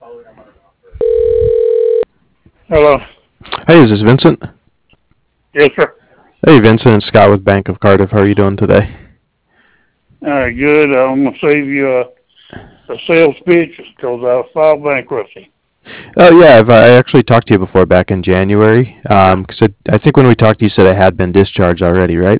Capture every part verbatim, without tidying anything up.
Hello. Hey, is this Vincent? Yes, sir. Hey, Vincent, it's Scott with Bank of Cardiff. How are you doing today? All right, good. I'm going to save you a, a sales pitch because I filed bankruptcy. Oh, yeah, I've, I actually talked to you before back in January. Um, 'cause it, I think when we talked, you said it had been discharged already, right?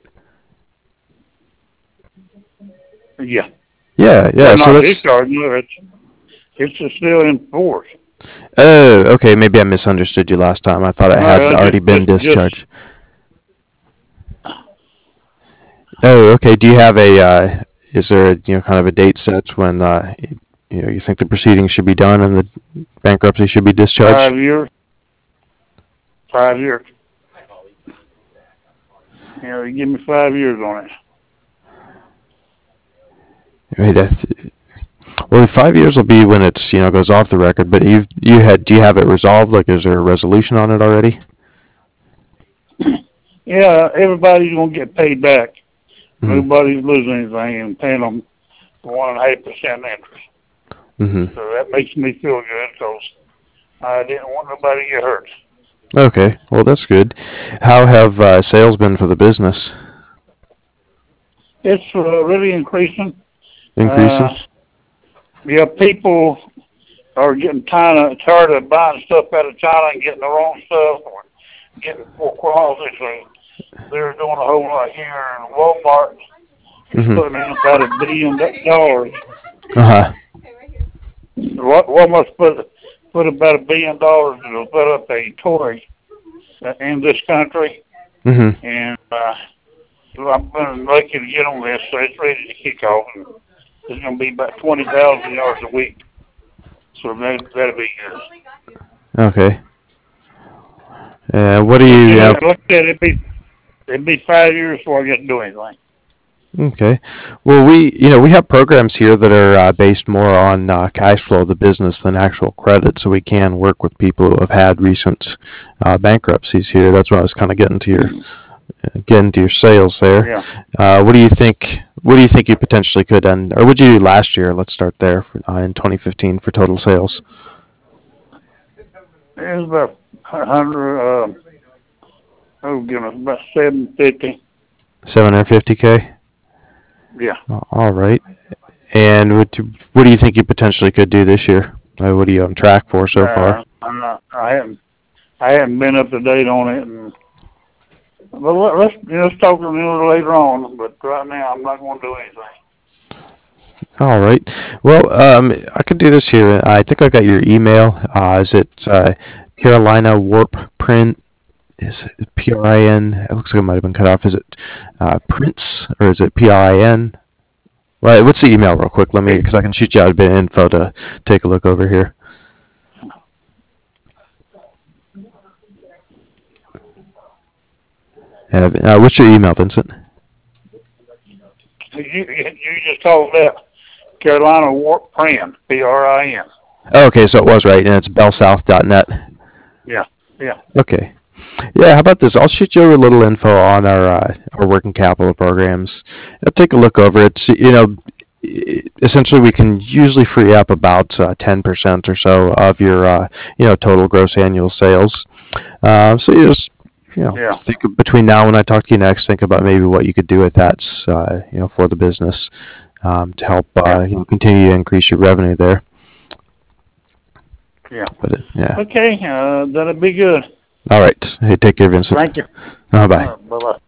Yeah. Yeah, yeah, Well, so not that's... discharged. No, it's, it's still in force. Oh, okay, maybe I misunderstood you last time. I thought it had No, already just, been just, just, discharged. Oh, okay, do you have a, uh, is there, a, you know, kind of a date set when, uh, you know, you think the proceedings should be done and the bankruptcy should be discharged? five years. Five years. You know, you give me five years on it. Right, I th- Well, five years will be when it's you know goes off the record. But you you had do you have it resolved? Like, is there a resolution on it already? Yeah, everybody's going to get paid back. Mm-hmm. Nobody's losing anything and paying them one and a half percent interest. Mm-hmm. So that makes me feel good because I didn't want nobody to get hurt. Okay. Well, that's good. How have uh, sales been for the business? It's uh, really increasing. Increasing. Uh, yeah, people are getting tired of, tired of buying stuff out of China and getting the wrong stuff or getting poor quality. So they're doing a whole lot here. And Walmart is Mm-hmm. putting in about a billion dollars. Uh-huh. Walmart's put put about a billion dollars to put up a toy in this country, Mm-hmm. and uh, I've been lucky to get on this, so it's ready to kick off. And it's going to be about twenty thousand yards a week, so that that'll be good. Okay. Uh, what do But you, you you know, know, like I said, it'd be it'd be five years before I get to do anything. Okay. Well, we, you know, we have programs here that are uh, based more on uh, cash flow of the business than actual credit, so we can work with people who have had recent uh, bankruptcies here. That's what I was kind of getting to your getting to your sales there. Yeah, Uh, what do you think? What do you think you potentially could end, or what did you do last year? Let's start there for, uh, in twenty fifteen for total sales. it was about a hundred. Uh, oh goodness, about seven fifty. seven hundred fifty k. Yeah. All right. And what do, what do you think you potentially could do this year? Uh, what are you on track for so far? Uh, I'm not. I haven't. I haven't been up to date on it, and but let, let's you know, let's talk a little later on. But right now, I'm not going to do anything. All right. Well, um, I could do this here. I think I got your email. Uh, is it uh, Carolina Warp Print? Is it P R I N? It looks like it might have been cut off. Is it uh, Prince or is it P R I N? Right. What's the email, real quick? Let me, because I can shoot you out a bit of info to take a look over here. And, uh, what's your email, Vincent? You you just told that Carolina Warp Print, P R I N. Oh, okay, so it was right, and it's bell south dot net. Yeah, yeah. Okay. Yeah, how about this? I'll shoot you over a little info on our uh, our working capital programs. Uh, take a look over it. You know, essentially we can usually free up about uh, ten percent or so of your uh, you know total gross annual sales. Uh, so you just you know Yeah. think of- between now and I talk to you next, think about maybe what you could do with that uh, you know for the business um, to help Yeah. uh, you know continue to increase your revenue there. Yeah. But uh, yeah, Okay, uh, that'll be good. all right. Hey, take care, Vincent. Thank you. Uh, bye. Uh, bye bye.